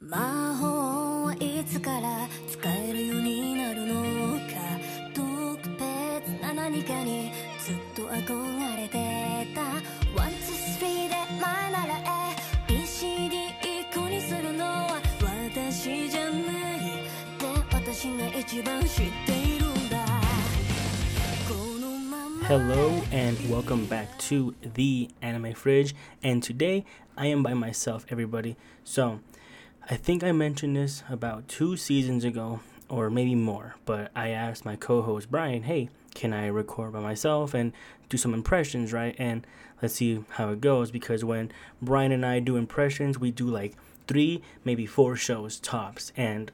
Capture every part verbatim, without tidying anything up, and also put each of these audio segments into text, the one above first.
魔法はいつから使えるようになるのか特別な何かにずっと憧れてた ワンツースリー で前ならえ ビーシーディー 一個にするのは私じゃないで私が一番知っているんだ Hello and welcome back to the Anime Fridge, and today I am by myself, everybody. So I think I mentioned this about two seasons ago, or maybe more, but I asked my co-host Brian, hey, can I record by myself and do some impressions, right? And let's see how it goes, because when Brian and I do impressions, we do like three, maybe four shows tops, and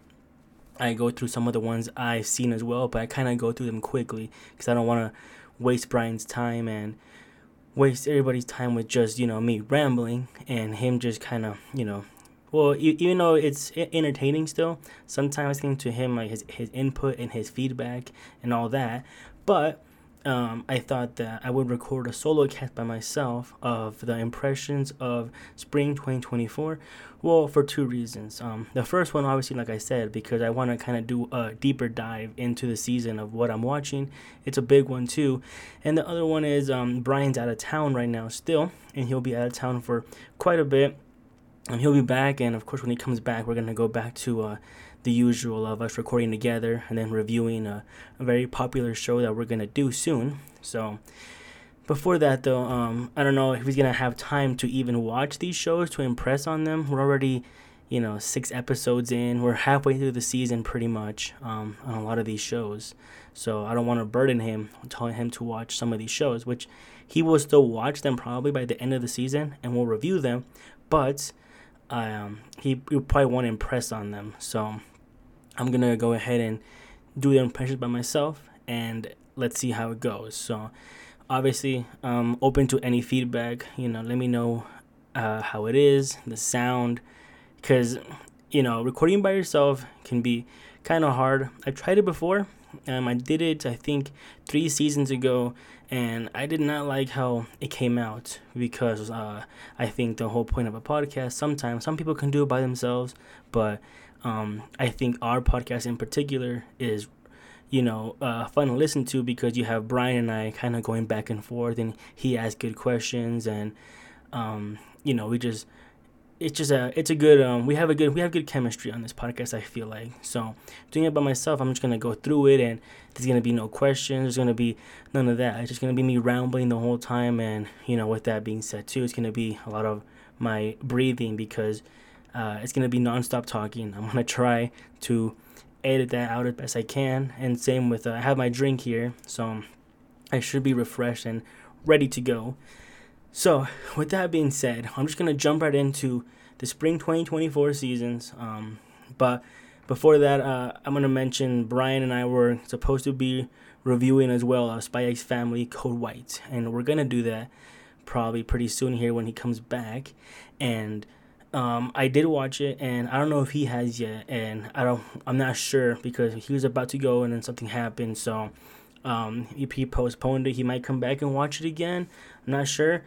I go through some of the ones I've seen as well, but I kind of go through them quickly because I don't want to waste Brian's time and waste everybody's time with just, you know, me rambling and him just kind of, you know, well, even though it's entertaining still, sometimes listening to him, like his, his input and his feedback and all that, but um, I thought that I would record a solo cast by myself of the impressions of spring twenty twenty-four. Well, for two reasons. Um, the first one, obviously, like I said, because I want to kind of do a deeper dive into the season of what I'm watching. It's a big one, too. And the other one is um, Brian's out of town right now still, and he'll be out of town for quite a bit. And he'll be back, and of course, when he comes back, we're going to go back to uh, the usual of us recording together and then reviewing a, a very popular show that we're going to do soon. So before that, though, um, I don't know if he's going to have time to even watch these shows to impress on them. We're already, you know, six episodes in. We're halfway through the season pretty much um, on a lot of these shows. So I don't want to burden him telling him to watch some of these shows, which he will still watch them probably by the end of the season, and we'll review them. But um, he, he probably won't impress on them. So I'm going to go ahead and do the impressions by myself, and let's see how it goes. So obviously, um, open to any feedback. You know, let me know uh, how it is, the sound, because, you know, recording by yourself can be kind of hard. I tried it before. Um, I did it, I think, three seasons ago, and I did not like how it came out because uh, I think the whole point of a podcast, sometimes some people can do it by themselves, but um, I think our podcast in particular is, you know, uh, fun to listen to because you have Brian and I kind of going back and forth, and he asks good questions, and um, you know, we just it's just a it's a good um we have a good we have good chemistry on this podcast, I feel like. So doing it by myself, I'm just gonna go through it, and there's gonna be no questions, there's gonna be none of that. It's just gonna be me rambling the whole time, and you know, with that being said too, it's gonna be a lot of my breathing because uh, it's gonna be nonstop talking. I'm gonna try to edit that out as best I can, and same with uh, I have my drink here, so I should be refreshed and ready to go. So with that being said, I'm just gonna jump right into the spring twenty twenty-four seasons. Um, but before that, uh, I'm gonna mention Brian and I were supposed to be reviewing as well uh, Spy X Family Code White, and we're gonna do that probably pretty soon here when he comes back. And um, I did watch it, and I don't know if he has yet, and I don't, I'm not sure because he was about to go and then something happened. So um, if he postponed it, he might come back and watch it again. I'm not sure.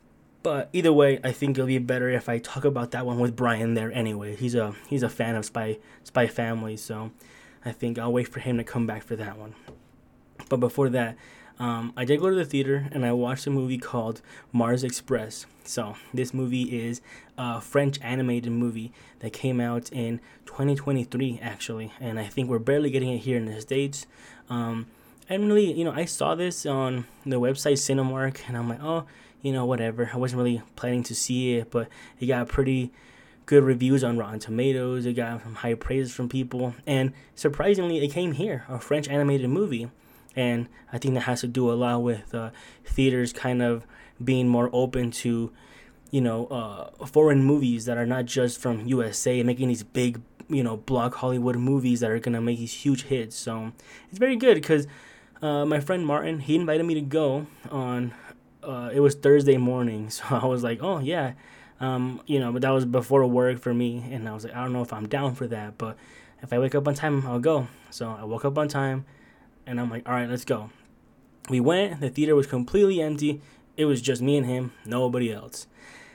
But either way, I think it'll be better if I talk about that one with Brian there anyway. He's a he's a fan of Spy Spy Family, so I think I'll wait for him to come back for that one. But before that, um, I did go to the theater and I watched a movie called Mars Express. So this movie is a French animated movie that came out in twenty twenty-three actually, and I think we're barely getting it here in the States. Um, I didn't really, you know, I saw this on the website Cinemark, and I'm like, oh, you know, whatever. I wasn't really planning to see it, but it got pretty good reviews on Rotten Tomatoes. It got some high praise from people, and surprisingly, it came here, a French animated movie, and I think that has to do a lot with uh, theaters kind of being more open to, you know, uh, foreign movies that are not just from U S A, making these big, you know, block Hollywood movies that are gonna make these huge hits. So it's very good because uh, my friend Martin, he invited me to go on. Uh, it was Thursday morning, so I was like, oh yeah, um, you know, but that was before work for me, and I was like, I don't know if I'm down for that, but if I wake up on time, I'll go. So I woke up on time, and I'm like, all right, let's go. We went. The theater was completely empty. It was just me and him, nobody else.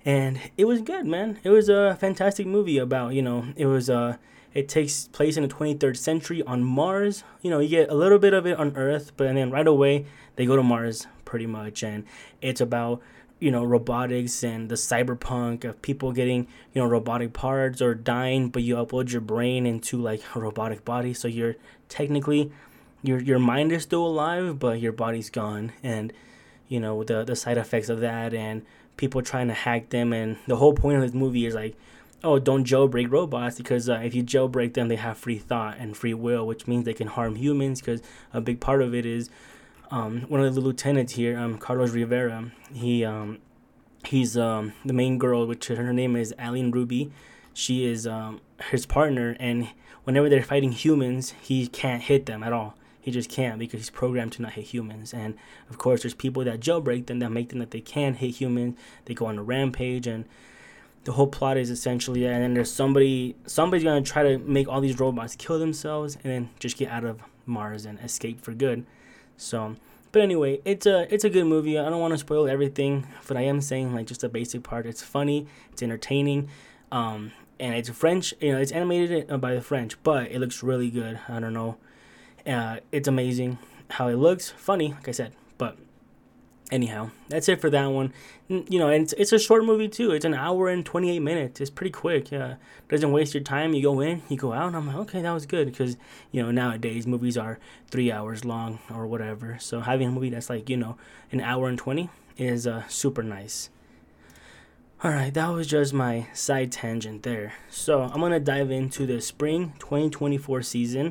and it was good, man. It was a fantastic movie about, you know, it was uh it takes place in the twenty-third century on Mars. You know, you get a little bit of it on Earth, but and then right away they go to Mars pretty much, and it's about, you know, robotics and the cyberpunk of people getting, you know, robotic parts or dying, but you upload your brain into like a robotic body, so you're technically your your mind is still alive, but your body's gone, and you know the the side effects of that, and people trying to hack them. And the whole point of this movie is like, oh, don't jailbreak robots, because uh, if you jailbreak them, they have free thought and free will, which means they can harm humans, because a big part of it is um, one of the lieutenants here, um, Carlos Rivera, he um, he's um, the main girl, which her name is Aline Ruby. She is um, his partner, and whenever they're fighting humans, he can't hit them at all. He just can't, because he's programmed to not hit humans. And of course, there's people that jailbreak them, that make them that they can hit humans. They go on a rampage, and the whole plot is essentially, and then there's somebody, somebody's gonna try to make all these robots kill themselves, and then just get out of Mars and escape for good. So, but anyway, it's a it's a good movie. I don't want to spoil everything, but I am saying like just a basic part. It's funny, it's entertaining, um, and it's French. You know, it's animated by the French, but it looks really good. I don't know. Uh, it's amazing how it looks. Funny, like I said. But anyhow, that's it for that one. You know, and it's, it's a short movie too. It's an hour and twenty-eight minutes. It's pretty quick. Yeah, doesn't waste your time. You go in, you go out, and I'm like, okay, that was good, because you know nowadays movies are three hours long or whatever. So having a movie that's like, you know, an hour and twenty is uh, super nice. All right, that was just my side tangent there. So I'm gonna dive into the spring twenty twenty-four season.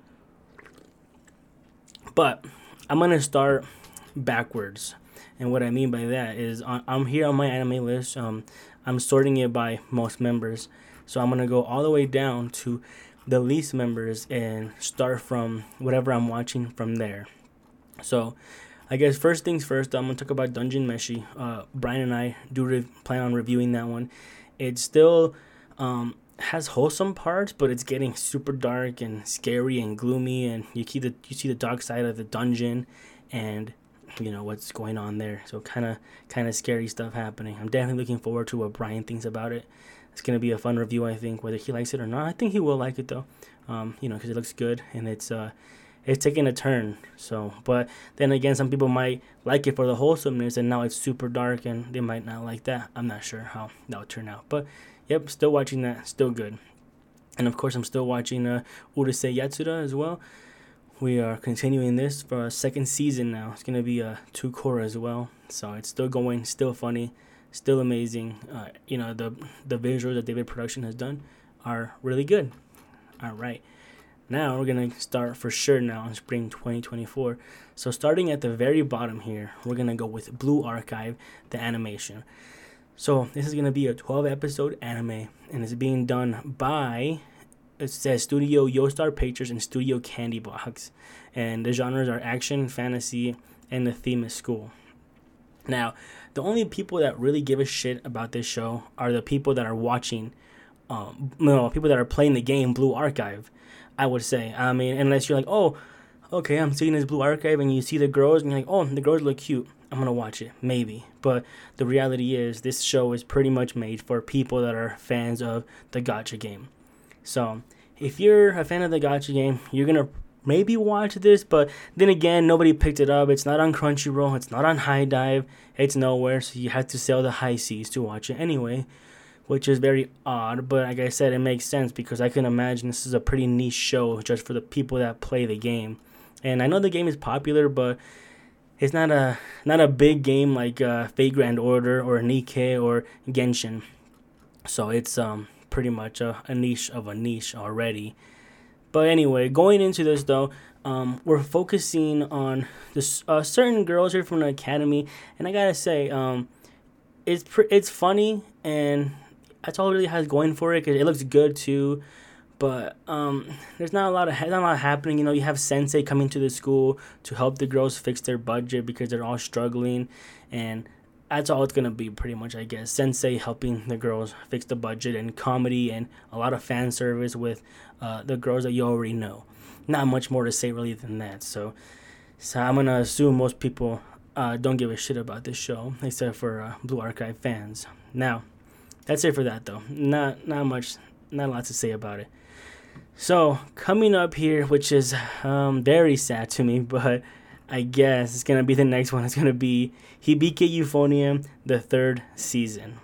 But I'm going to start backwards. And what I mean by that is I'm here on my anime list. Um, I'm sorting it by most members. So I'm going to go all the way down to the least members and start from whatever I'm watching from there. So I guess first things first, I'm going to talk about Dungeon Meshi. Uh, Brian and I do re- plan on reviewing that one. It's still... Um, has wholesome parts, but it's getting super dark and scary and gloomy, and you see the you see the dark side of the dungeon, and you know what's going on there. So kind of kind of scary stuff happening. I'm definitely looking forward to what Brian thinks about it. It's gonna be a fun review, I think, whether he likes it or not. I think he will like it though, um, you know, because it looks good and it's uh it's taking a turn. So, but then again, some people might like it for the wholesomeness, and now it's super dark, and they might not like that. I'm not sure how that'll turn out, but. Yep, still watching that. Still good. And of course, I'm still watching uh, Urusei Yatsura as well. We are continuing this for a second season now. It's going to be a uh, two core as well. So it's still going, still funny, still amazing. Uh, you know, the the visuals that David Production has done are really good. All right. Now we're going to start for sure now in spring twenty twenty-four. So starting at the very bottom here, we're going to go with Blue Archive, the animation. So this is going to be a twelve episode anime, and it's being done by, it says Studio Yostar Pictures and Studio Candy Box. And the genres are action, fantasy, and the theme is school. Now, the only people that really give a shit about this show are the people that are watching, um, no, people that are playing the game Blue Archive, I would say. I mean, unless you're like, oh, okay, I'm seeing this Blue Archive, and you see the girls, and you're like, oh, the girls look cute. I'm going to watch it, maybe. But the reality is this show is pretty much made for people that are fans of the gacha game. So if you're a fan of the gacha game, you're going to maybe watch this. But then again, nobody picked it up. It's not on Crunchyroll. It's not on High Dive. It's nowhere. So you have to sell the high seas to watch it anyway, which is very odd. But like I said, it makes sense because I can imagine this is a pretty niche show just for the people that play the game. And I know the game is popular, but it's not a not a big game like uh, Fate Grand Order or Nikkei or Genshin. So it's um pretty much a, a niche of a niche already. But anyway, going into this though, um, we're focusing on this uh, certain girls here from the academy, and I gotta say, um, it's pr- it's funny, and that's all it really has going for it. Cause it looks good too. But um, there's not a lot of not a lot happening. You know, you have Sensei coming to the school to help the girls fix their budget because they're all struggling, and that's all it's gonna be pretty much, I guess. Sensei helping the girls fix the budget, and comedy and a lot of fan service with uh, the girls that you already know. Not much more to say really than that. So, so I'm gonna assume most people uh, don't give a shit about this show, except for uh, Blue Archive fans. Now, that's it for that, though. Not not much, not a lot to say about it. So, coming up here, which is um, very sad to me, but I guess it's going to be the next one. It's going to be Hibike Euphonium, the third season.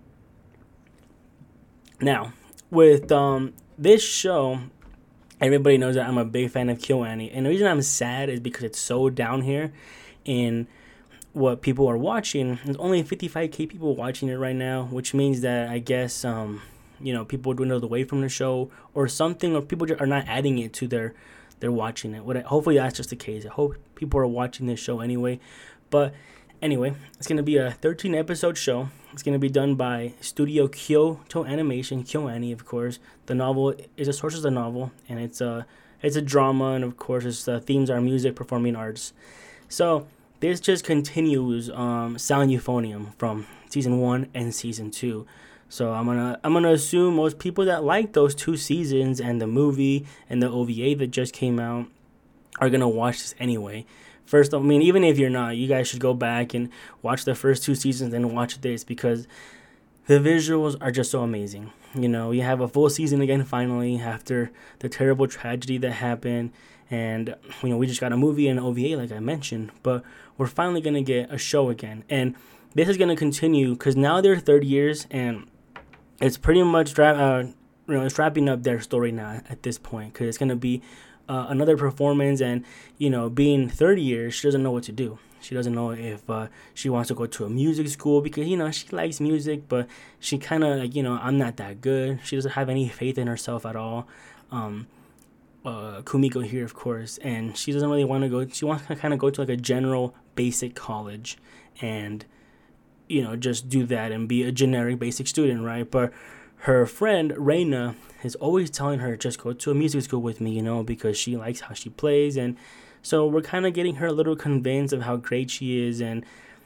Now, with um, this show, everybody knows that I'm a big fan of KyoAni. And the reason I'm sad is because it's so down here in what people are watching. There's only fifty-five K people watching it right now, which means that I guess... Um, you know, people dwindled away from the show or something, or people are not adding it to their, they're watching it. What? Hopefully that's just the case. I hope people are watching this show anyway. But anyway, it's going to be a thirteen episode show. It's going to be done by Studio Kyoto Animation, KyoAni, of course. The novel is a source of the novel, and it's a, it's a drama, and of course its uh, themes are music, performing arts. So this just continues um, Sound Euphonium from season one and season two. So I'm gonna I'm gonna assume most people that like those two seasons and the movie and the O V A that just came out are gonna watch this anyway. First, I mean, even if you're not, you guys should go back and watch the first two seasons and watch this, because the visuals are just so amazing. You know, you have a full season again finally after the terrible tragedy that happened, and you know we just got a movie and an O V A like I mentioned, but we're finally gonna get a show again, and this is gonna continue because now they're thirty years and it's pretty much dra- uh, you know, it's wrapping up their story now at this point, because it's going to be uh, another performance. And, you know, being thirty years, she doesn't know what to do. She doesn't know if uh, she wants to go to a music school because, you know, she likes music, but she kind of, like, you know, I'm not that good. She doesn't have any faith in herself at all. Um, uh, Kumiko here, of course, and she doesn't really want to go. She wants to kind of go to like a general basic college and, you know, just do that and be a generic basic student, right? But her friend Reina is always telling her, just go to a music school with me, you know, because she likes how she plays. And so we're kind of getting her a little convinced of how great she is. And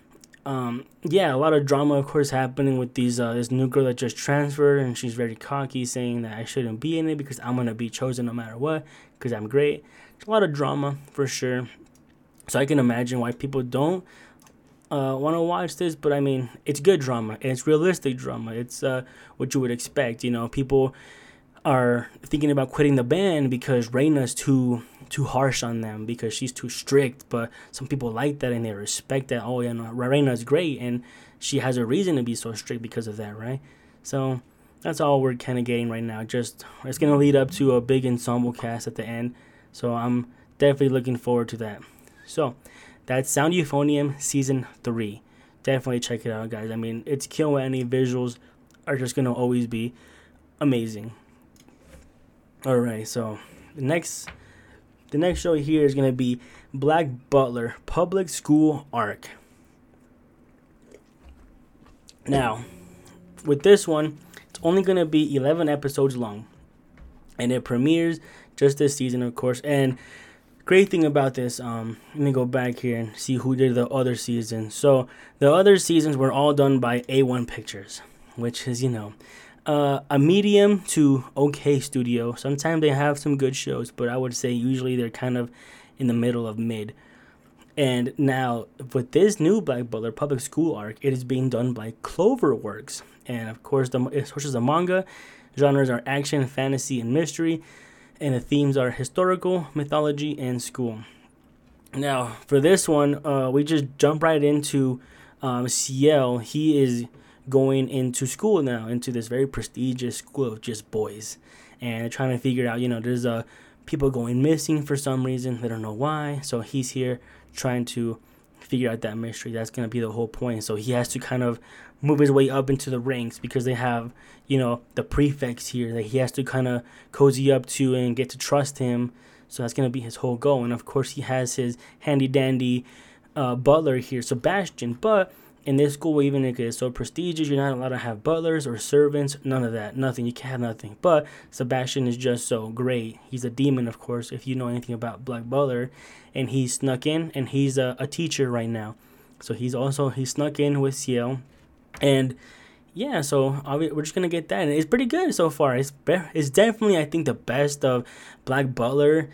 um, yeah, a lot of drama, of course, happening with these uh, this new girl that just transferred, and she's very cocky, saying that I shouldn't be in it because I'm gonna be chosen no matter what because I'm great. There's a lot of drama for sure. So I can imagine why people don't Uh, want to watch this, but I mean, it's good drama, and it's realistic drama. It's uh, what you would expect. You know, people are thinking about quitting the band because Reina's too too harsh on them because she's too strict. But some people like that and they respect that. Oh, yeah, no, Reina's great, and she has a reason to be so strict because of that, right? So that's all we're kind of getting right now. Just it's gonna lead up to a big ensemble cast at the end. So I'm definitely looking forward to that. So that's Sound Euphonium Season three. Definitely check it out, guys. I mean, it's KyoAni. Visuals are just going to always be amazing. Alright, so the next the next show here is going to be Black Butler Public School Arc. Now, with this one, it's only going to be eleven episodes long. And it premieres just this season, of course. And great thing about this, um, let me go back here and see who did the other seasons. So the other seasons were all done by A one Pictures, which is, you know, uh, a medium to okay studio. Sometimes they have some good shows, but I would say usually they're kind of in the middle of mid. And now with this new Black Butler Public School arc, it is being done by Cloverworks. And of course, the it sources the manga. Genres are action, fantasy, and mystery. And the themes are historical, mythology, and school. Now, for this one, uh, we just jump right into um, Ciel. He is going into school now, into this very prestigious school of just boys. And trying to figure out, you know, there's uh, people going missing for some reason. They don't know why. So he's here trying to figure out that mystery. That's going to be the whole point. So he has to kind of move his way up into the ranks because they have, you know, the prefects here that he has to kind of cozy up to and get to trust him. So that's going to be his whole goal. And of course, he has his handy dandy uh, butler here, Sebastian. But in this school, even if it's so prestigious, you're not allowed to have butlers or servants. None of that. Nothing. You can't have nothing. But Sebastian is just so great. He's a demon, of course, if you know anything about Black Butler. And he snuck in, and he's a, a teacher right now. So he's also, he snuck in with Ciel. And yeah, so we're just gonna get that, and it's pretty good so far. It's be- it's definitely, I think, the best of Black Butler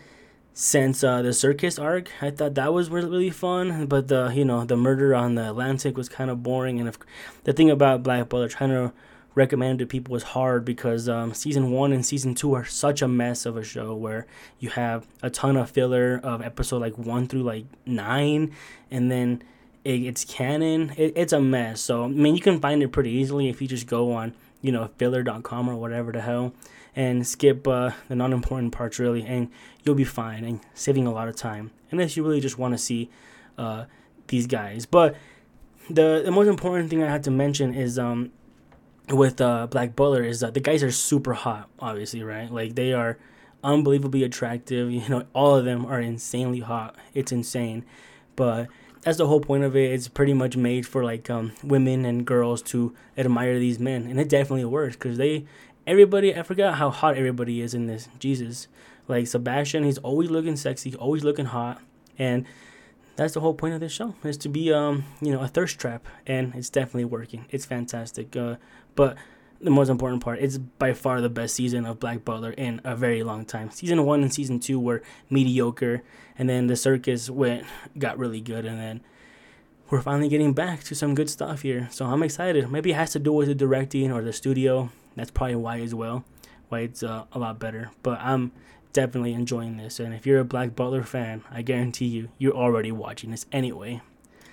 since uh, the circus arc. I thought that was really, really fun, but the you know the murder on the Atlantic was kind of boring. And if, the thing about Black Butler trying to recommend to people was hard because um, season one and season two are such a mess of a show where you have a ton of filler of episode like one through like nine, and then it, it's canon. It, it's a mess. So I mean, you can find it pretty easily if you just go on you know filler dot com or whatever the hell and skip uh, the non-important parts really, and you'll be fine and saving a lot of time unless you really just want to see uh, these guys. But the the most important thing I had to mention is um with uh, Black Butler is that the guys are super hot, obviously, right? Like they are unbelievably attractive. You know, all of them are insanely hot. It's insane, but that's the whole point of it. It's pretty much made for like um, women and girls to admire these men, and it definitely works because they, everybody. I forgot how hot everybody is in this. Jesus, like Sebastian, he's always looking sexy, always looking hot, and that's the whole point of this show is to be um you know a thirst trap, and it's definitely working. It's fantastic. Uh, but the most important part, it's by far the best season of Black Butler in a very long time. Season one and season two were mediocre, and then the circus went got really good, and then we're finally getting back to some good stuff here. So I'm excited. Maybe it has to do with the directing or the studio. That's probably why as well, why it's uh, a lot better. But I'm definitely enjoying this, and if you're a Black Butler fan, I guarantee you, you're already watching this anyway.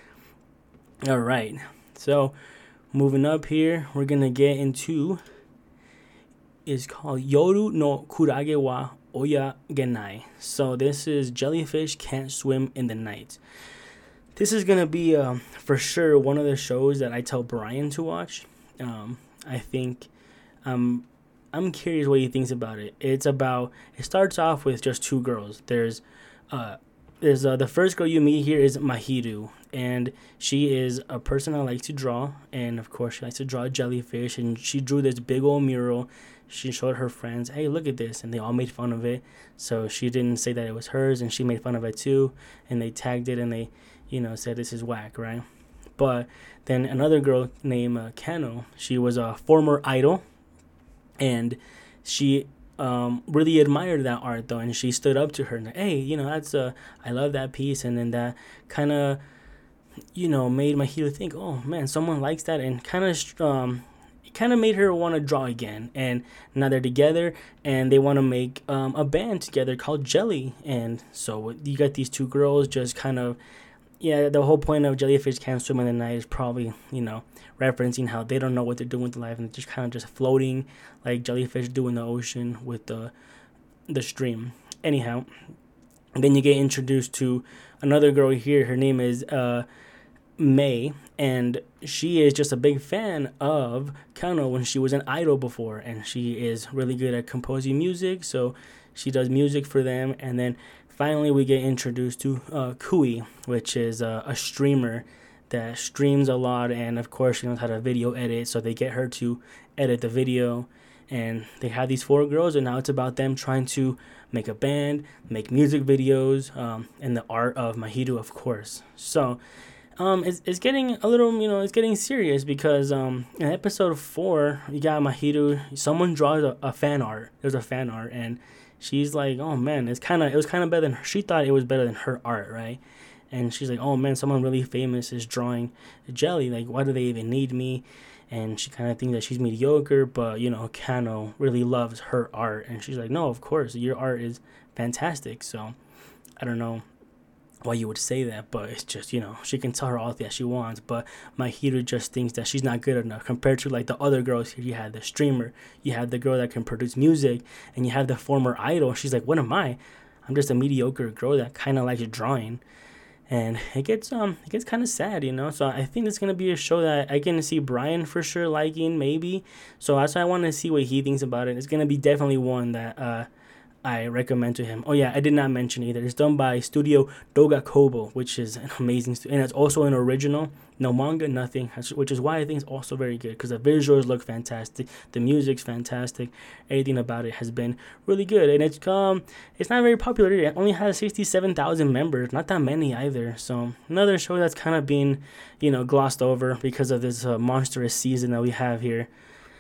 All right, so moving up here, we're gonna get into is called Yoru no Kurage wa Oya Genai. So this is Jellyfish Can't Swim in the Night. This is gonna be um, for sure one of the shows that I tell Brian to watch. Um, I think um. I'm curious what he thinks about it. It's about, it starts off with just two girls. There's, uh, there's uh, the first girl you meet here is Mahiru, and she is a person that likes to draw, and of course she likes to draw a jellyfish, and she drew this big old mural. She showed her friends, hey, look at this, and they all made fun of it. So she didn't say that it was hers, and she made fun of it too, and they tagged it, and they, you know, said this is whack, right? But then another girl named uh, Kano, she was a former idol, and she um, really admired that art though, and she stood up to her and hey, you know, that's uh, I love that piece, and then that kind of, you know, made Mahiru think, oh man, someone likes that, and kind of um, it kind of made her want to draw again. And now they're together, and they want to make um, a band together called Jelly, and so you got these two girls just kind of. Yeah, the whole point of Jellyfish Can't Swim in the Night is probably, you know, referencing how they don't know what they're doing with life, and they're just kind of just floating like jellyfish do in the ocean with the the stream. Anyhow, and then you get introduced to another girl here. Her name is uh, May, and she is just a big fan of Kano when she was an idol before, and she is really good at composing music, so she does music for them. And then finally, we get introduced to uh, Kui, which is uh, a streamer that streams a lot, and of course, she knows how to video edit, so they get her to edit the video, and they have these four girls, and now it's about them trying to make a band, make music videos, um, and the art of Mahiru, of course. So, um, it's, it's getting a little, you know, it's getting serious because um, in episode four, you got Mahiru, someone draws a, a fan art, there's a fan art, and she's like, oh man, it's kind of, it was kind of better than her. She thought it was better than her art, right? And she's like, oh man, someone really famous is drawing Jelly. Like, why do they even need me? And she kind of thinks that she's mediocre, but, you know, Kano really loves her art. And she's like, no, of course, your art is fantastic. So, I don't know why you would say that, but it's just, you know, she can tell her all that she wants, but Mahiru just thinks that she's not good enough compared to like the other girls here. You had the streamer, you had the girl that can produce music, and you have the former idol. She's like, what am I? I'm just a mediocre girl that kind of likes drawing. And it gets um it gets kind of sad, you know. So I think it's gonna be a show that I can see Brian for sure liking, maybe. So that's why I want to see what he thinks about it. It's gonna be definitely one that uh I recommend to him. Oh yeah, I did not mention either. It's done by Studio Doga Kobo, which is an amazing stu- and it's also an original. No manga, nothing, which is why I think it's also very good because the visuals look fantastic, the music's fantastic, everything about it has been really good, and it's um it's not very popular either. It only has sixty-seven thousand members, not that many either. So another show that's kind of being, you know, glossed over because of this uh, monstrous season that we have here.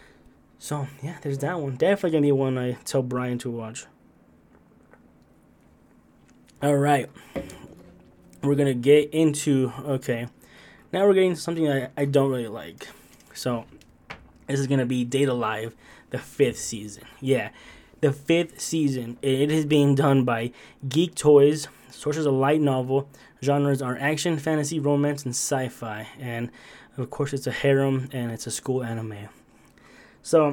So yeah, there's that one. Definitely gonna be one I tell Brian to watch. All right, we're gonna get into okay. Now we're getting to something that I don't really like. So this is gonna be Date A Live, the fifth season. Yeah, the fifth season. It is being done by Geek Toys. Sources a light novel. Genres are action, fantasy, romance, and sci-fi. And of course, it's a harem and it's a school anime. So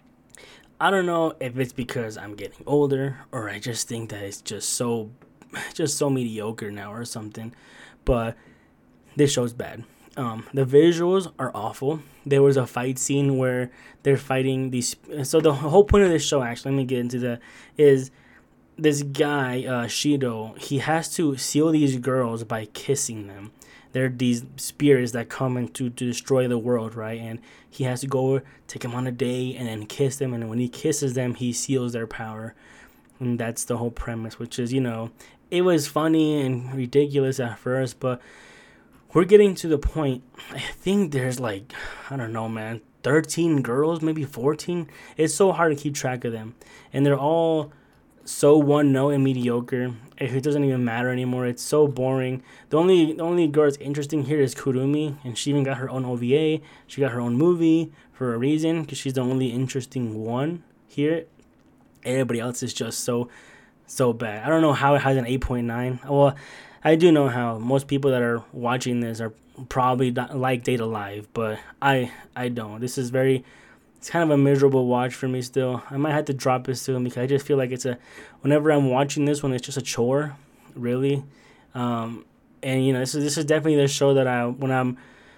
I don't know if it's because I'm getting older or I just think that it's just so, just so mediocre now or something. But this show's bad. Um, the visuals are awful. There was a fight scene where they're fighting these. So the whole point of this show, actually, let me get into that, is this guy, uh, Shido, he has to seal these girls by kissing them. They're these spirits that come in to, to destroy the world, right? And he has to go take them on a date and then kiss them. And when he kisses them, he seals their power. And that's the whole premise, which is, you know, it was funny and ridiculous at first, but we're getting to the point. I think there's like, I don't know, man, thirteen girls, maybe fourteen. It's so hard to keep track of them. And they're all so one note and mediocre. It doesn't even matter anymore. It's so boring. The only the only girl that's interesting here is Kurumi, and she even got her own O V A. She got her own movie for a reason, because she's the only interesting one here. Everybody else is just so so bad. I don't know how it has an eight point nine. Well, I do know how most people that are watching this are probably not like Date A Live, but I I don't. This is very, it's kind of a miserable watch for me still. I might have to drop it soon because I just feel like it's a, whenever I'm watching this one, it's just a chore, really. Um, and you know, this is this is definitely the show that I, when I'm,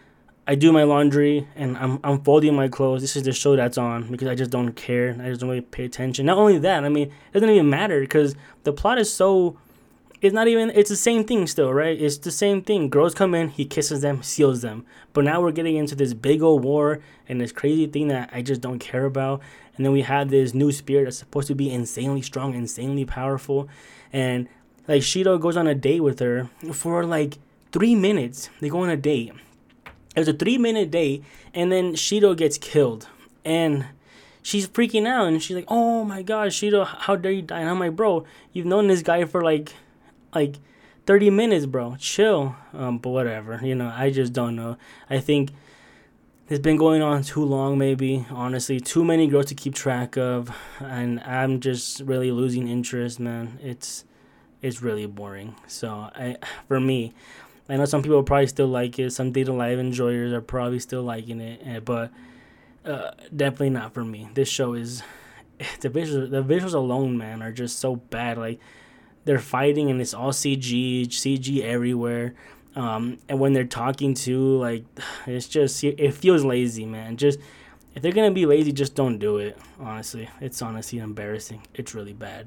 I do my laundry and I'm I'm folding my clothes, this is the show that's on, because I just don't care. I just don't really pay attention. Not only that, I mean, it doesn't even matter because the plot is so, it's not even, it's the same thing still, right? It's the same thing. Girls come in, he kisses them, seals them. But now we're getting into this big old war and this crazy thing that I just don't care about. And then we have this new spirit that's supposed to be insanely strong, insanely powerful. And like Shido goes on a date with her for like three minutes. They go on a date. It was a three minute date, and then Shido gets killed. And she's freaking out, and she's like, oh my gosh, Shido, how dare you die? And I'm like, bro, you've known this guy for like, like thirty minutes, bro. Chill. Um, but whatever. You know, I just don't know. I think it's been going on too long, maybe. Honestly, too many girls to keep track of, and I'm just really losing interest, man. It's it's really boring. So I, for me, I know some people probably still like it. Some Date A Live enjoyers are probably still liking it, but uh, definitely not for me. This show is, the visuals, the visuals alone, man, are just so bad. Like, they're fighting and it's all C G, C G everywhere. Um, and when they're talking too, like, it's just, it feels lazy, man. Just, if they're going to be lazy, just don't do it, honestly. It's honestly embarrassing. It's really bad.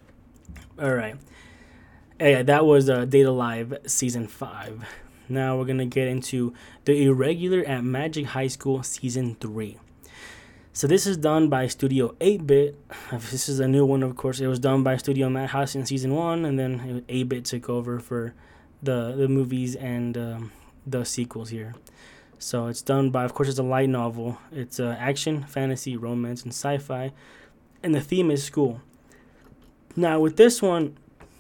All right. Yeah, that was uh, Date A Live Season five. Now we're going to get into The Irregular at Magic High School Season three. So this is done by Studio eight bit. This is a new one, of course. It was done by Studio Madhouse in season one, and then eight bit took over for the the movies and um, the sequels here. So it's done by, of course, it's a light novel. It's uh, action, fantasy, romance, and sci-fi, and the theme is school. Now with this one,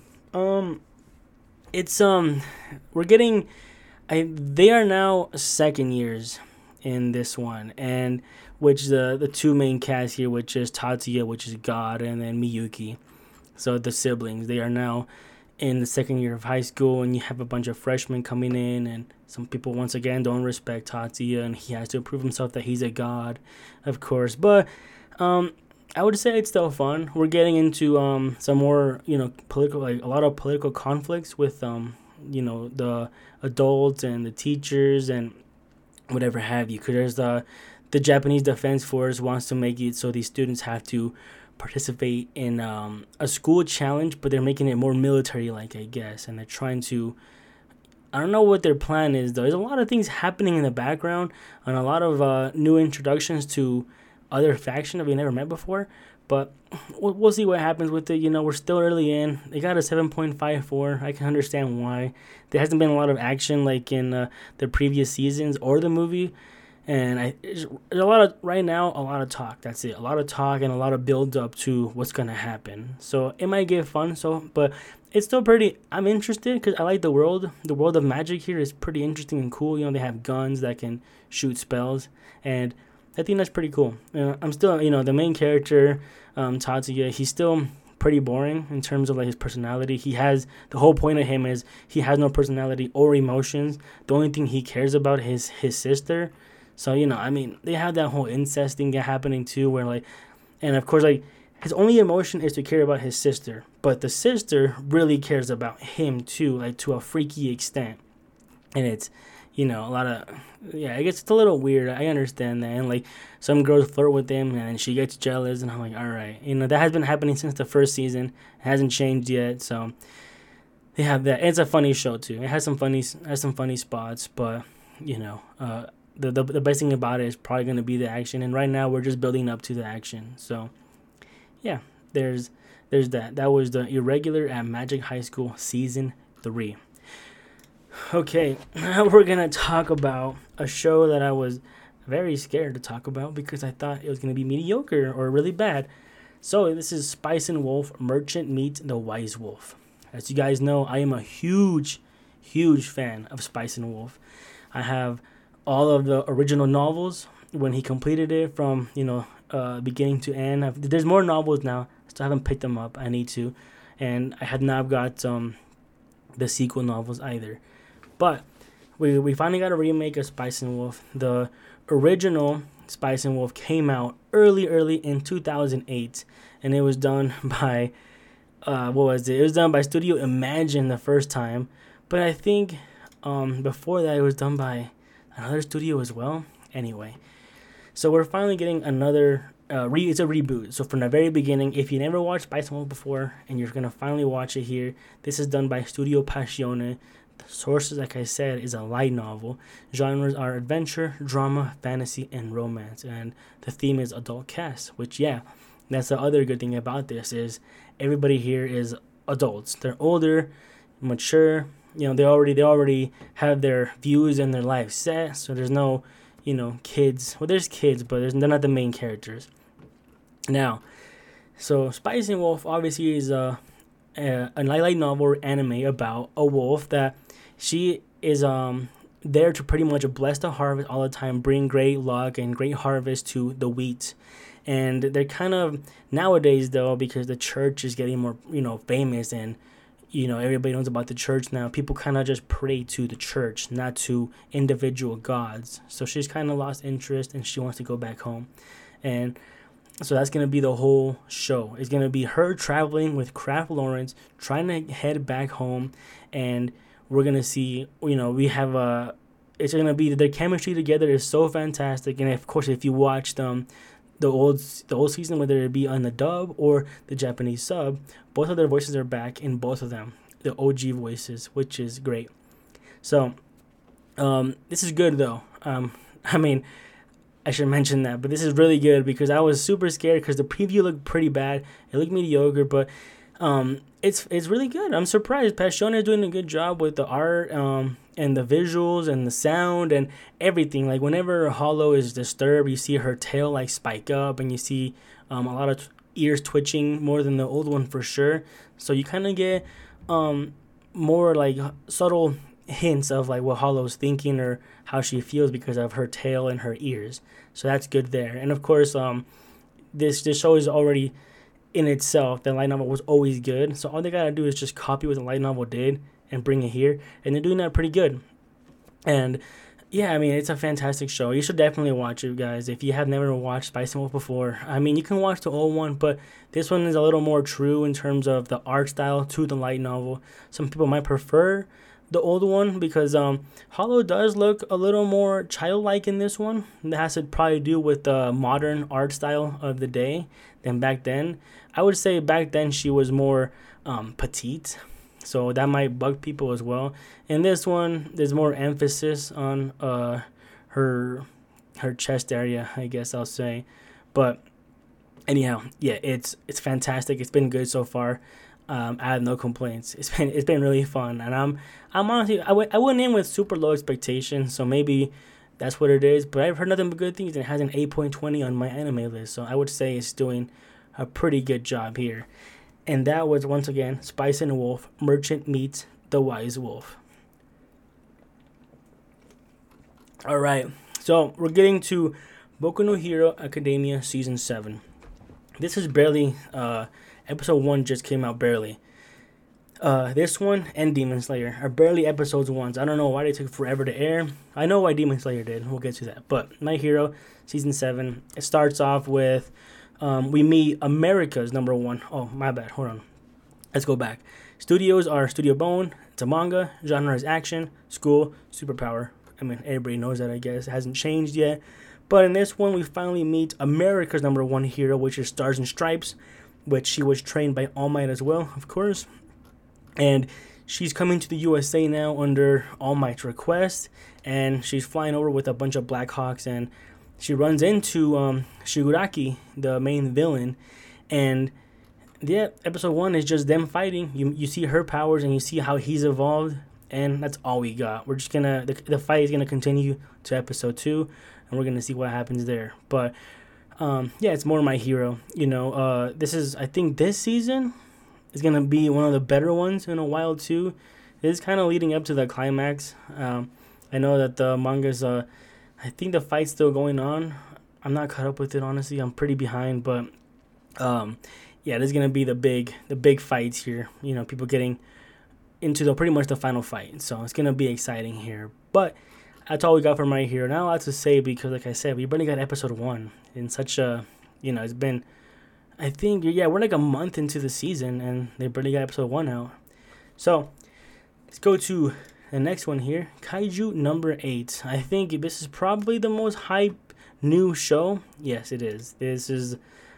um, it's um, we're getting, I they are now second years in this one, and which the the two main cast here, which is Tatsuya, which is God, and then Miyuki. So the siblings, they are now in the second year of high school, and you have a bunch of freshmen coming in, and some people once again don't respect Tatsuya, and he has to prove himself that he's a god, of course. But um, I would say it's still fun. We're getting into um some more, you know, political, like a lot of political conflicts with um you know, the adults and the teachers and whatever have you. Because there's the the Japanese Defense Force wants to make it so these students have to participate in um, a school challenge, but they're making it more military-like, I guess, and they're trying to, I don't know what their plan is, though. There's a lot of things happening in the background, and a lot of uh, new introductions to other factions that we never met before, but we'll, we'll see what happens with it. You know, we're still early in. They got a seven point five four. I can understand why. There hasn't been a lot of action like in uh, the previous seasons or the movie. And I there's a lot of right now a lot of talk. That's it, a lot of talk and a lot of build up to what's gonna happen. So it might get fun. So, but it's still pretty. I'm interested because I like the world. The world of magic here is pretty interesting and cool. You know, they have guns that can shoot spells, and I think that's pretty cool. Uh, I'm still, you know, the main character, um, Tatsuya. He's still pretty boring in terms of like his personality. He has the whole point of him is he has no personality or emotions. The only thing he cares about is his sister. So, you know, I mean, they have that whole incest thing happening too, where like, and of course, like, his only emotion is to care about his sister, but the sister really cares about him too, like to a freaky extent. And it's, you know, a lot of, yeah, I guess it's a little weird. I understand that. And like, some girls flirt with him and she gets jealous, and I'm like, all right, you know, that has been happening since the first season. It hasn't changed yet. So they have that. It's a funny show too. It has some funny, has some funny spots, but you know, uh, The, the the best thing about it is probably going to be the action, and right now we're just building up to the action. So, yeah, there's there's that. That was the Irregular at Magic High School Season three. Okay, now we're going to talk about a show that I was very scared to talk about because I thought it was going to be mediocre or really bad. So, this is Spice and Wolf, Merchant Meet the Wise Wolf. As you guys know, I am a huge, huge fan of Spice and Wolf. I have all of the original novels when he completed it from, you know, uh, beginning to end. I've, there's more novels now. Still haven't picked them up. I need to. And I have not got um, the sequel novels either. But we we finally got a remake of Spice and Wolf. The original Spice and Wolf came out early, early in two thousand eight. And it was done by, uh, what was it? It was done by Studio Imagine the first time. But I think um, before that it was done by another studio as well. Anyway, so we're finally getting another uh, re it's a reboot. So from the very beginning, if you never watched Spice and Wolf before and you're gonna finally watch it here, this is done by Studio Passione. The sources, like I said, is a light novel. Genres are adventure, drama, fantasy, and romance, and the theme is adult cast. Which, yeah, that's the other good thing about this is everybody here is adults. They're older, mature. You know, they already they already have their views and their life set, so there's no, you know, kids. Well, there's kids, but there's, they're not the main characters. Now, so Spice and Wolf obviously is a, a, a light novel or anime about a wolf that she is um there to pretty much bless the harvest all the time, bring great luck and great harvest to the wheat. And they're kind of, nowadays though, because the church is getting more, you know, famous and, you know, everybody knows about the church now. People kind of just pray to the church, not to individual gods. So she's kind of lost interest and she wants to go back home. And so that's going to be the whole show. It's going to be her traveling with Kraft Lawrence, trying to head back home. And we're going to see, you know, we have a, it's going to be, their chemistry together is so fantastic. And of course, if you watch them, the old the old season, whether it be on the dub or the Japanese sub, both of their voices are back in both of them, the O G voices, which is great. So, um, this is good though. Um, I mean, I should mention that, but this is really good because I was super scared because the preview looked pretty bad. It looked mediocre, but um, it's it's really good. I'm surprised. Passione is doing a good job with the art, um, and the visuals and the sound and everything. Like whenever Hollow is disturbed, you see her tail like spike up, and you see um, a lot of t- ears twitching more than the old one for sure. So you kind of get um, more like subtle hints of like what Hollow's thinking or how she feels because of her tail and her ears. So that's good there. And of course, um, this this show is already in itself. The light novel was always good. So all they gotta do is just copy what the light novel did and bring it here, and they're doing that pretty good. And yeah, I mean, it's a fantastic show. You should definitely watch it, guys, if you have never watched Spice and Wolf before. I mean, you can watch the old one, but this one is a little more true in terms of the art style to the light novel. Some people might prefer the old one because um, Hollow does look a little more childlike in this one. That has to probably do with the modern art style of the day than back then. I would say back then she was more um, petite, so that might bug people as well. In this one, there's more emphasis on uh, her her chest area, I guess I'll say. But anyhow, yeah, it's it's fantastic. It's been good so far. Um, I have no complaints. It's been it's been really fun, and I'm I'm honestly I went I went in with super low expectations, so maybe that's what it is. But I've heard nothing but good things, and it has an eight point two zero on my anime list. So I would say it's doing a pretty good job here. And that was, once again, Spice and Wolf, Merchant meets the Wise Wolf. All right, so we're getting to Boku no Hero Academia Season seven. This is barely, uh, episode one just came out barely. Uh, this one and Demon Slayer are barely episodes ones. I don't know why they took forever to air. I know why Demon Slayer did. We'll get to that. But My Hero Season seven, it starts off with, um, we meet America's number one. Oh, my bad. Hold on. Let's go back. Studios are Studio Bone. It's a manga. Genre is action. School. Superpower. I mean, everybody knows that, I guess. It hasn't changed yet. But in this one, we finally meet America's number one hero, which is Stars and Stripes, which she was trained by All Might as well, of course. And she's coming to the U S A now under All Might's request. And she's flying over with a bunch of Blackhawks. And she runs into um, Shigaraki, the main villain. And yeah, episode one is just them fighting. You you see her powers and you see how he's evolved. And that's all we got. We're just gonna, the, the fight is gonna continue to episode two, and we're gonna see what happens there. But um, yeah, it's more My Hero. You know, uh, this is, I think this season is gonna be one of the better ones in a while too. It is kind of leading up to the climax. Um, I know that the manga's, uh, I think the fight's still going on. I'm not caught up with it, honestly. I'm pretty behind, but um, yeah, there's gonna be the big, the big fights here. You know, people getting into the pretty much the final fight, so it's gonna be exciting here. But that's all we got for My Hero. Not a lot to say because, like I said, we already got episode one in such a, you know, it's been, I think, yeah, we're like a month into the season and they barely got episode one out. So let's go to the next one here, Kaiju number eight. I think this is probably the most hype new show. Yes, it is. This is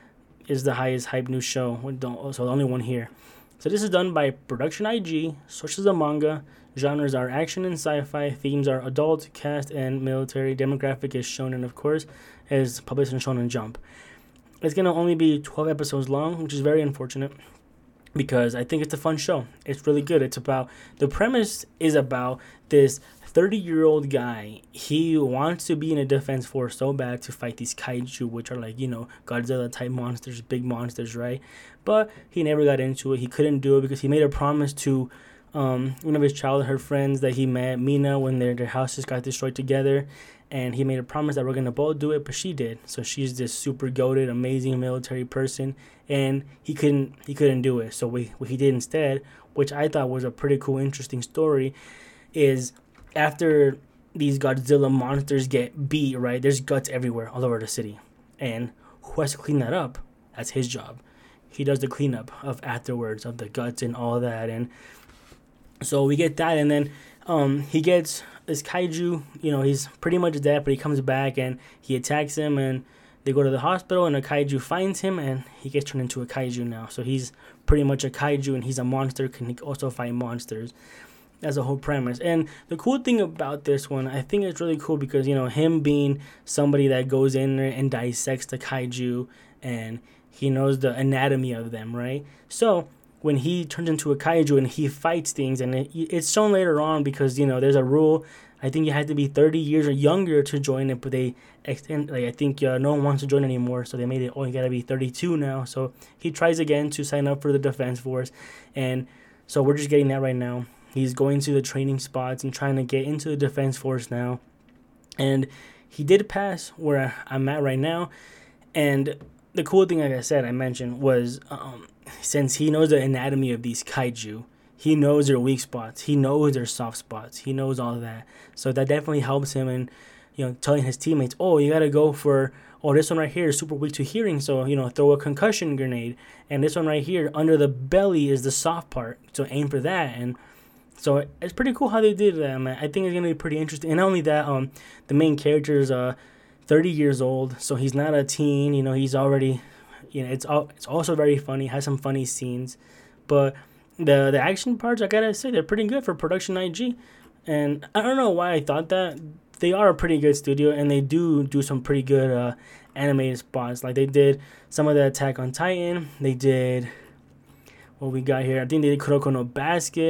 is the highest hype new show. So the only one here. So this is done by Production I G, sources of manga, genres are action and sci-fi, themes are adult, cast, and military, demographic is shonen, of course, is published in Shonen Jump. It's going to only be twelve episodes long, which is very unfortunate, because I think it's a fun show. It's really good. It's about, the premise is about this thirty-year-old guy. He wants to be in a defense force so bad to fight these kaiju, which are like, you know, Godzilla-type monsters, big monsters, right? But he never got into it. He couldn't do it because he made a promise to um, one of his childhood friends that he met, Mina, when their, their houses got destroyed together. And he made a promise that we're going to both do it, but she did. So she's this super goated, amazing military person. And he couldn't he couldn't do it. So we, what he did instead, which I thought was a pretty cool, interesting story, is after these Godzilla monsters get beat, right, there's guts everywhere all over the city. And who has to clean that up? That's his job. He does the cleanup of afterwards, of the guts and all that. And so we get that, and then um, he gets this kaiju, you know, he's pretty much dead, but he comes back and he attacks him, and they go to the hospital, and a kaiju finds him, and he gets turned into a kaiju now. So he's pretty much a kaiju, and he's a monster, can also fight monsters. That's the whole premise. And the cool thing about this one, I think it's really cool because, you know, him being somebody that goes in there and dissects the kaiju, and he knows the anatomy of them, right? So when he turns into a kaiju and he fights things, and it, it's shown later on because, you know, there's a rule. I think you had to be thirty years or younger to join it, but they extend, like, I think uh, no one wants to join anymore, so they made it, oh, you gotta be thirty-two now. So he tries again to sign up for the defense force, and so we're just getting that right now. He's going to the training spots and trying to get into the defense force now. And he did pass where I'm at right now. And the cool thing, like I said, I mentioned, was um, since he knows the anatomy of these kaiju, he knows their weak spots. He knows their soft spots. He knows all of that. So that definitely helps him in, you know, telling his teammates, oh, you got to go for, oh, this one right here is super weak to hearing, so, you know, throw a concussion grenade. And this one right here, under the belly, is the soft part, so aim for that. And so it's pretty cool how they did that, man. I think it's going to be pretty interesting. And not only that, um, the main character is uh, thirty years old, so he's not a teen. You know, he's already, you know, it's all, it's also very funny, has some funny scenes. But the the action parts, I got to say, they're pretty good for Production I G. And I don't know why I thought that. They are a pretty good studio, and they do do some pretty good uh, animated spots. Like, they did some of the Attack on Titan. They did what we got here. I think they did Kuroko no Basket.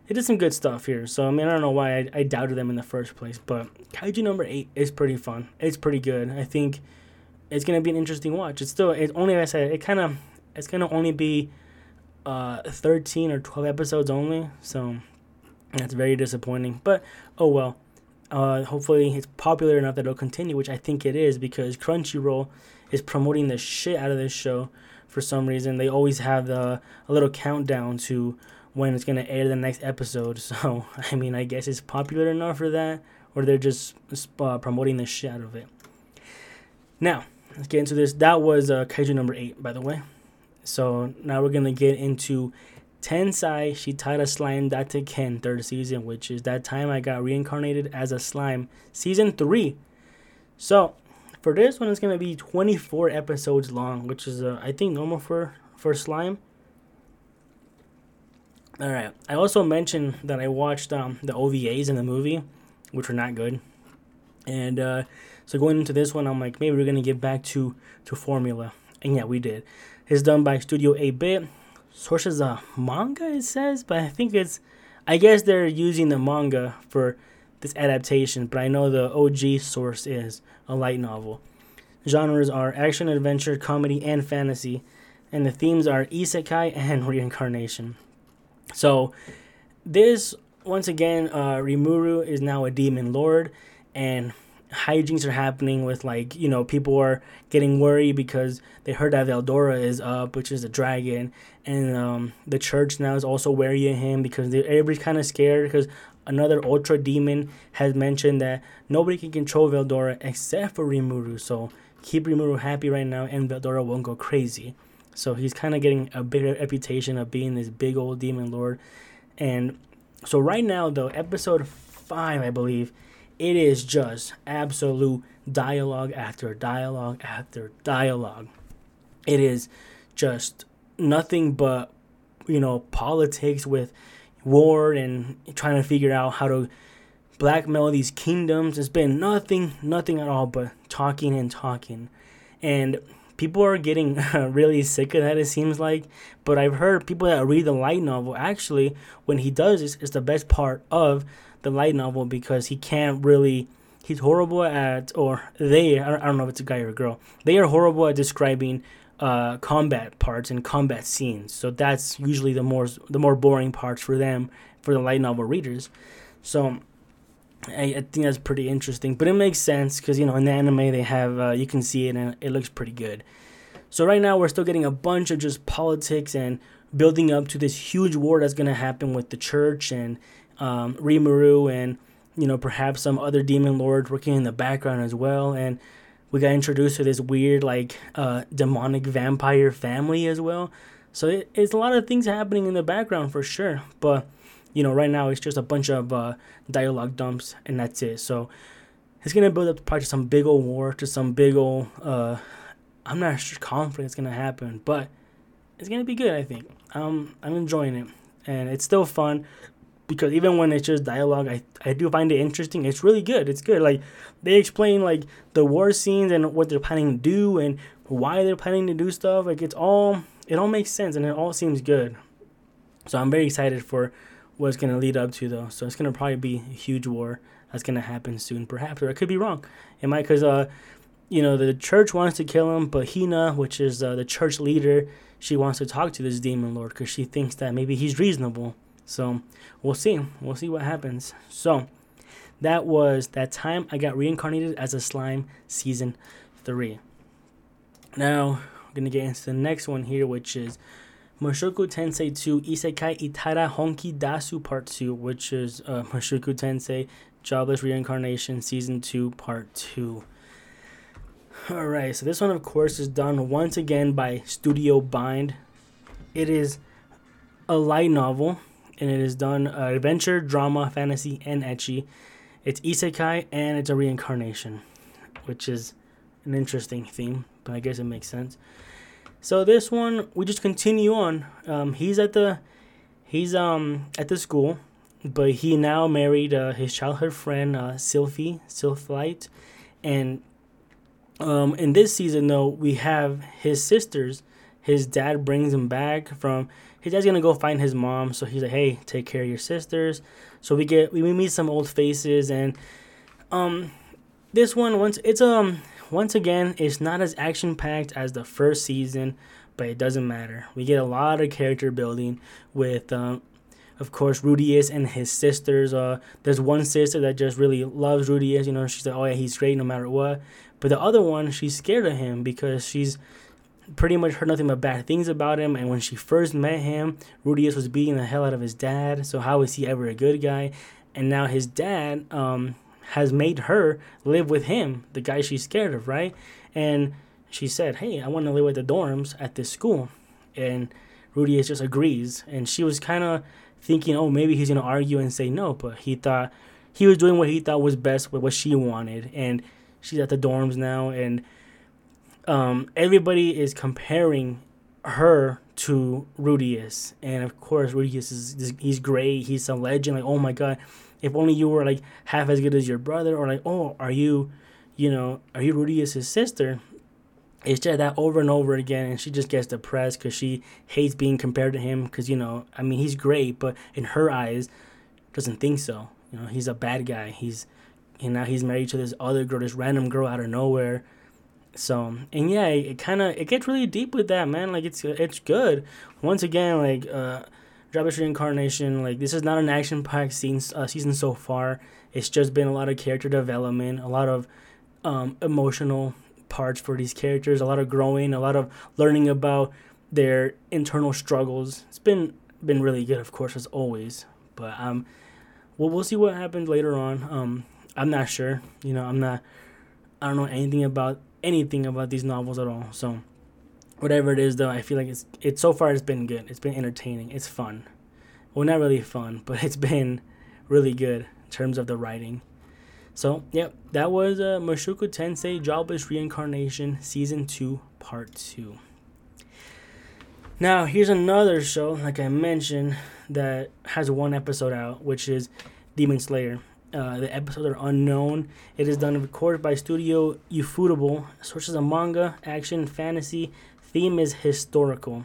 it did some good stuff here. So I mean, I don't know why I, I doubted them in the first place, but Kaiju number eight is pretty fun. It's pretty good. I think it's gonna be an interesting watch. It's still, it's only, like I said, it kind of, it's gonna only be uh thirteen or twelve episodes only. So that's very disappointing. But oh well. Uh, hopefully it's popular enough that it'll continue, which I think it is, because Crunchyroll is promoting the shit out of this show for some reason. They always have the a little countdown to when it's gonna air the next episode. So I mean, I guess it's popular enough for that, or they're just uh, promoting the shit out of it. Now let's get into this. That was uh, Kaiju number eight, by the way. So now we're gonna get into Tensai Shitara Slime Date Ken third season, which is that time I got reincarnated as a slime, season three. So for this one, it's gonna be twenty-four episodes long, which is uh, I think normal for for slime. All right. I also mentioned that I watched um, the O V As in the movie, which were not good, and uh, so going into this one, I'm like, maybe we're gonna get back to to formula, and yeah, we did. It's done by Studio eight bit. Sources a manga, it says, but I think it's, I guess they're using the manga for this adaptation, but I know the O G source is a light novel. Genres are action, adventure, comedy, and fantasy, and the themes are isekai and reincarnation. So this, once again, uh, Rimuru is now a demon lord, and hijinks are happening with, like, you know, people are getting worried because they heard that Veldora is up, which is a dragon, and um, the church now is also wary of him because they, everybody's kind of scared because another ultra demon has mentioned that nobody can control Veldora except for Rimuru. So keep Rimuru happy right now, and Veldora won't go crazy. So he's kind of getting a big reputation of being this big old demon lord. And so right now, though, episode five, I believe, it is just absolute dialogue after dialogue after dialogue. It is just nothing but, you know, politics with war and trying to figure out how to blackmail these kingdoms. It's been nothing, nothing at all but talking and talking. And people are getting really sick of that, it seems like. But I've heard people that read the light novel, actually, when he does this, it's the best part of the light novel, because he can't really, he's horrible at, or they, I don't know if it's a guy or a girl, they are horrible at describing uh, combat parts and combat scenes. So that's usually the more the more boring parts for them, for the light novel readers. So I, I think that's pretty interesting, but it makes sense because, you know, in the anime they have, uh, you can see it and it looks pretty good. So right now we're still getting a bunch of just politics and building up to this huge war that's going to happen with the church and um, Rimuru and, you know, perhaps some other demon lords working in the background as well. And we got introduced to this weird, like, uh, demonic vampire family as well. So it, it's a lot of things happening in the background for sure. But, you know, right now it's just a bunch of uh, dialogue dumps and that's it. So it's going to build up to probably some big old war, to some big old, uh, I'm not sure conflict is going to happen, but it's going to be good, I think. Um, I'm enjoying it. And it's still fun, because even when it's just dialogue, I, I do find it interesting. It's really good. It's good. Like, they explain, like, the war scenes and what they're planning to do and why they're planning to do stuff. Like, it's all, it all makes sense and it all seems good. So I'm very excited for what it's going to lead up to, though. So it's going to probably be a huge war that's going to happen soon, perhaps. Or I could be wrong. It might, because, uh, you know, the church wants to kill him, but Hina, which is uh, the church leader, she wants to talk to this demon lord because she thinks that maybe he's reasonable. So we'll see. We'll see what happens. So that was that time I got reincarnated as a slime, season three. Now we're going to get into the next one here, which is Mushoku Tensei two Isekai Itara Honki Dasu Part two, which is uh, Mushoku Tensei Jobless Reincarnation Season two Part two. Alright, so this one, of course, is done once again by Studio Bind. It is a light novel, and it is done uh, adventure, drama, fantasy, and ecchi. It's isekai, and it's a reincarnation, which is an interesting theme, but I guess it makes sense. So this one, we just continue on. Um, he's at the he's um at the school, but he now married uh, his childhood friend uh, Sylphie, Sylphite, and um in this season though we have his sisters, his dad brings him back from his dad's gonna go find his mom, so he's like, hey, take care of your sisters. So we get we meet some old faces, and um this one once it's um once again it's not as action packed as the first season, but it doesn't matter. We get a lot of character building with um of course Rudeus and his sisters. Uh there's one sister that just really loves Rudeus, you know, she's like, oh yeah, he's great no matter what. But the other one, she's scared of him because she's pretty much heard nothing but bad things about him. And when she first met him, Rudeus was beating the hell out of his dad. So how is he ever a good guy? And now his dad um, has made her live with him, the guy she's scared of, right? And she said, hey, I want to live with the dorms at this school. And Rudeus just agrees. And she was kind of thinking, oh, maybe he's going to argue and say no. But he thought he was doing what he thought was best with what she wanted. And she's at the dorms now, and um, everybody is comparing her to Rudeus. And of course, Rudeus is he's great. He's a legend. Like, oh my god, if only you were like half as good as your brother, or like, oh, are you, you know, are you Rudeus's sister? It's just that over and over again, and she just gets depressed because she hates being compared to him. Because, you know, I mean, he's great, but in her eyes, doesn't think so. You know, he's a bad guy. He's And now he's married to this other girl, this random girl out of nowhere. So, and yeah, it, it kind of, it gets really deep with that, man. Like, it's it's good. Once again, like, uh, Drop-Ish Reincarnation, like, this is not an action-packed scene, uh, season so far. It's just been a lot of character development, a lot of um, emotional parts for these characters, a lot of growing, a lot of learning about their internal struggles. It's been been really good, of course, as always. But um, we'll, we'll see what happens later on. Um, I'm not sure. You know, I'm not, I don't know anything about anything about these novels at all. So whatever it is, though, I feel like it's, it's so far it's been good. It's been entertaining. It's fun. Well, not really fun, but it's been really good in terms of the writing. So, yep, that was uh, Mushoku Tensei Jobless Reincarnation Season two, Part two. Now, here's another show, like I mentioned, that has one episode out, which is Demon Slayer. Uh, the episodes are unknown. It is done, of course, by Studio Ufotable. Source is a manga, action, fantasy. Theme is historical.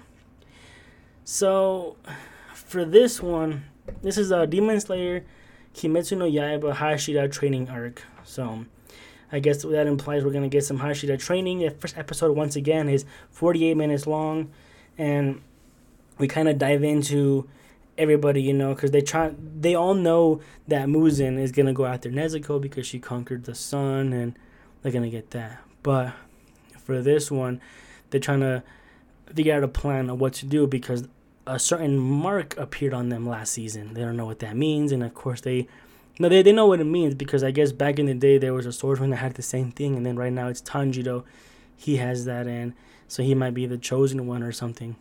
So, for this one, this is a uh, Demon Slayer Kimetsu no Yaiba Hashira training arc. So, I guess that implies we're going to get some Hashira training. The first episode, once again, is forty-eight minutes long. And we kind of dive into everybody, you know, because they try, they all know that Muzan is gonna go after Nezuko because she conquered the sun, and they're gonna get that. But for this one, they're trying to figure out a plan of what to do because a certain mark appeared on them last season. They don't know what that means, and of course they, no, they they know what it means because I guess back in the day there was a swordsman that had the same thing, and then right now it's Tanjiro, he has that, and so he might be the chosen one or something.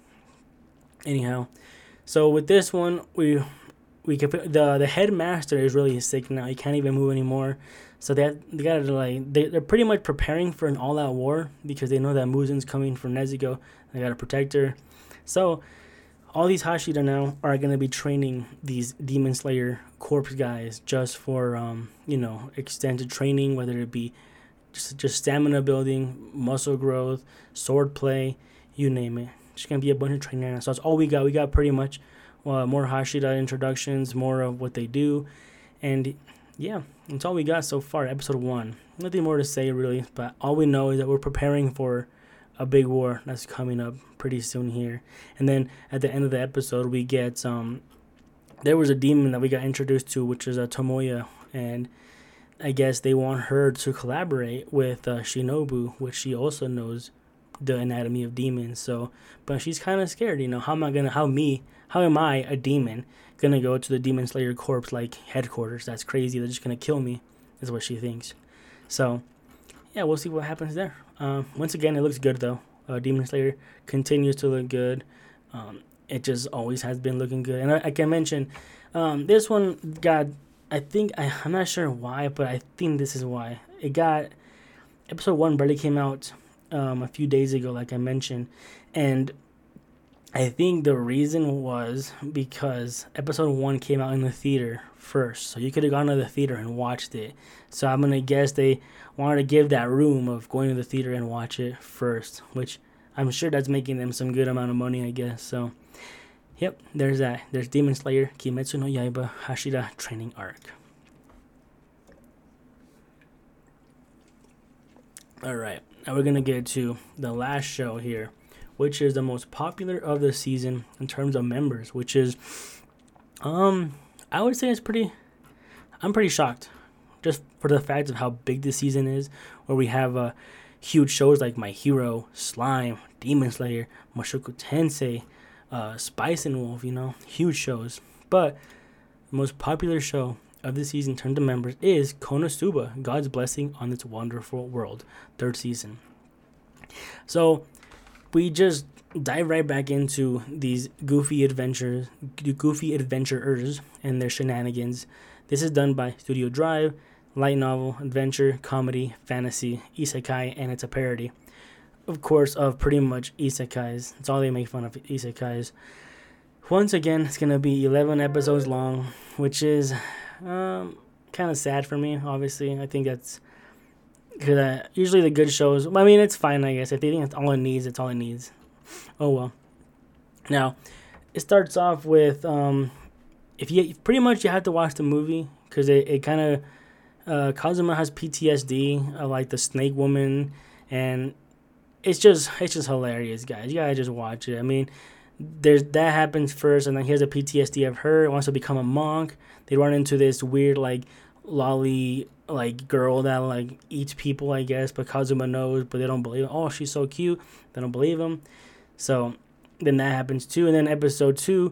Anyhow. So with this one, we we can put, the the headmaster is really sick now. He can't even move anymore. So they have, they gotta like they they're pretty much preparing for an all out war because they know that Muzan's coming for Nezuko. They gotta protect her. So all these Hashira now are gonna be training these Demon Slayer corpse guys just for um you know extended training, whether it be just just stamina building, muscle growth, sword play, you name it. Just gonna be a bunch of training now. So that's all we got. We got pretty much uh, more Hashira introductions, more of what they do, and yeah, that's all we got so far. Episode one. Nothing more to say really, but all we know is that we're preparing for a big war that's coming up pretty soon here. And then at the end of the episode, we get um, there was a demon that we got introduced to, which is a uh, Tomoya, and I guess they want her to collaborate with uh, Shinobu, which she also knows the anatomy of demons. So, but she's kind of scared, you know, how am I gonna, how me, how am I, a demon, gonna go to the Demon Slayer Corps, like, headquarters? That's crazy, they're just gonna kill me, is what she thinks. So, yeah, we'll see what happens there. Um, once again, it looks good, though. Uh, Demon Slayer continues to look good. Um, it just always has been looking good. And I, I can mention, um, this one got, I think, I, I'm not sure why, but I think this is why. It got, episode one barely came out Um, a few days ago, like I mentioned, and I think the reason was because episode one came out in the theater first, so you could have gone to the theater and watched it. So I'm gonna guess they wanted to give that room of going to the theater and watch it first, which I'm sure that's making them some good amount of money, I guess. So, yep, there's that. There's Demon Slayer, Kimetsu no Yaiba, Hashira Training Arc. Alright, now we're going to get to the last show here, which is the most popular of the season in terms of members, which is, um, I would say it's pretty, I'm pretty shocked, just for the fact of how big this season is, where we have uh, huge shows like My Hero, Slime, Demon Slayer, Mushoku Tensei, uh, Spice and Wolf, you know, huge shows. But the most popular show of the season in terms of members is Konosuba, God's Blessing on This Wonderful World, third season. So we just dive right back into these goofy adventures, goofy adventurers and their shenanigans. This is done by Studio Drive, light novel, adventure, comedy, fantasy, isekai, and it's a parody, of course, of pretty much isekais. It's all they make fun of, isekais. Once again, it's going to be eleven episodes long, which is um, kind of sad for me, obviously. I think that's because uh, usually the good shows, I mean, it's fine, I guess. If they think that's all it needs, it's all it needs. Oh, well. Now, it starts off with, um, if you pretty much you have to watch the movie, because it, it kind of, uh, Kazuma has P T S D of, like, the snake woman, and it's just, it's just hilarious, guys. You gotta just watch it. I mean, there's that happens first, and then he has a P T S D of her, wants to become a monk. They run into this weird, like, lolly, like, girl that, like, eats people, I guess, but Kazuma knows, but they don't believe him. Oh, she's so cute. They don't believe him. So then that happens too, and then episode two,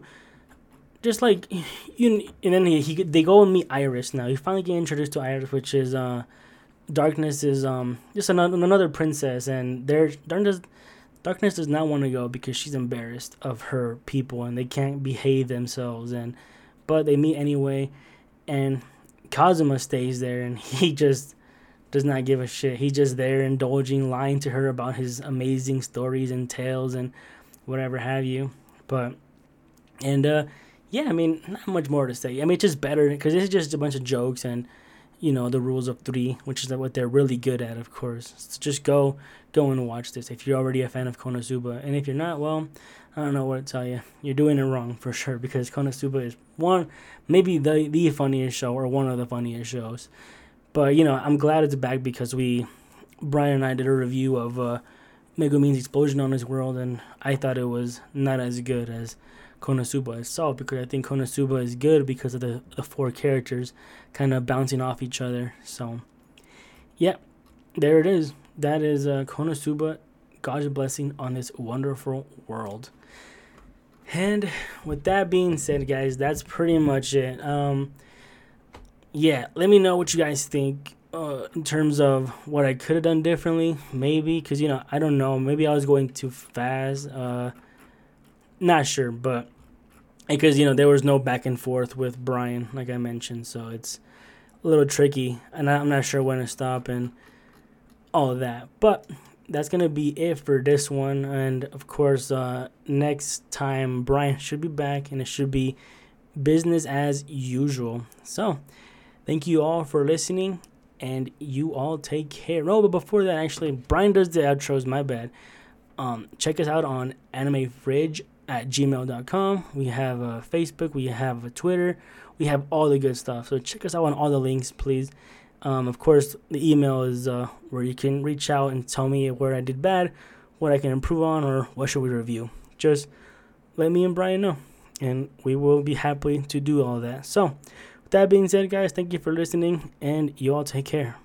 just like you, and then he, he they go and meet Iris. Now you finally get introduced to Iris, which is uh, Darkness is um just another another princess, and there Darkness Darkness does not want to go because she's embarrassed of her people and they can't behave themselves, and but they meet anyway, and Kazuma stays there, and he just does not give a shit. He's just there indulging, lying to her about his amazing stories and tales and whatever have you. But, and, uh, yeah, I mean, not much more to say. I mean, it's just better because it's just a bunch of jokes and, you know, the rules of three, which is what they're really good at, of course. So just go, go and watch this if you're already a fan of Konosuba. And if you're not, well, I don't know what to tell you. You're doing it wrong for sure, because Konosuba is one, maybe the, the funniest show or one of the funniest shows. But, you know, I'm glad it's back because we, Brian and I did a review of uh, Megumin's Explosion on His World, and I thought it was not as good as Konosuba itself, because I think Konosuba is good because of the, the four characters kind of bouncing off each other. So, yeah, there it is. That is uh, Konosuba, God's Blessing on This Wonderful World. And with that being said, guys, that's pretty much it. Um... Yeah, let me know what you guys think uh, in terms of what I could have done differently, maybe, because, you know, I don't know. Maybe I was going too fast. Uh, not sure, but because, you know, there was no back and forth with Brian, like I mentioned, so it's a little tricky, and I'm not sure when to stop and all of that. But that's going to be it for this one, and, of course, uh, next time Brian should be back, and it should be business as usual. So, thank you all for listening, and you all take care. No, but before that, actually, Brian does the outros, my bad. Um, check us out on animefridge at gmail dot com. We have a Facebook, we have a Twitter, we have all the good stuff. So check us out on all the links, please. Um, of course, the email is uh, where you can reach out and tell me where I did bad, what I can improve on, or what should we review. Just let me and Brian know, and we will be happy to do all that. So, with that being said, guys, thank you for listening, and you all take care.